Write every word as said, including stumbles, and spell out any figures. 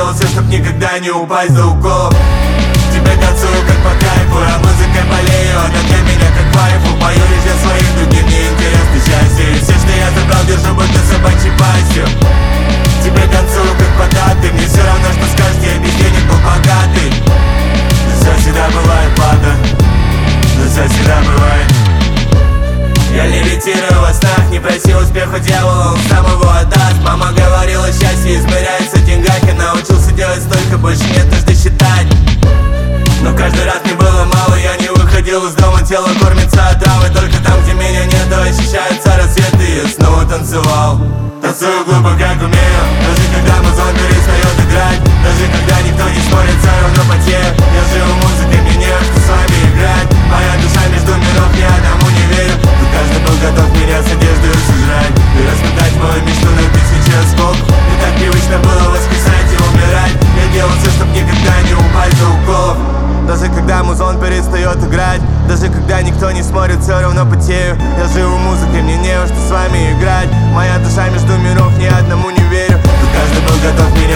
делал все, чтоб никогда не упасть за угол. Тебе танцую как по кайфу, а музыкой болею, она для меня как вайфу. Пою лишь для своих, другим не интересно счастье. И все, что я забрал, держу будто собачьей пастью. Тебе танцую как податый, мне все равно, что скажешь, я без денег был богатый. Но все всегда бывает, ладно, но все всегда бывает. Я левитирую во снах, не проси успеха дьявола, он сам его отдаст. Мама говорила, счастье измеряется в деньгах. Я научился делать столько, больше нет нужды считать. Но каждый раз мне было мало, я не выходил из дома, тело кормится от травы. Только там, где меня нет, ощущаются рассветы, и я снова танцевал. Танцую глупо, как умею, даже когда музон перестает играть. Даже когда никто не смотрит, все равно потею. Я живу музыкой, мне не во что с вами играть. Моя душа между миров, я одному не верю. Но каждый был готов меня с одеждой сожрать и распытать мою мечту на тысячи осколков. Мне так привычно было воскресать и умирать. Я делал все, чтоб никогда не упасть за уколов. Даже когда музон перестает играть, даже когда никто не смотрит, все равно потею. Я живу музыкой, мне не во что с вами играть. Моя душа между миров, ни одному не верю. Но каждый был готов меня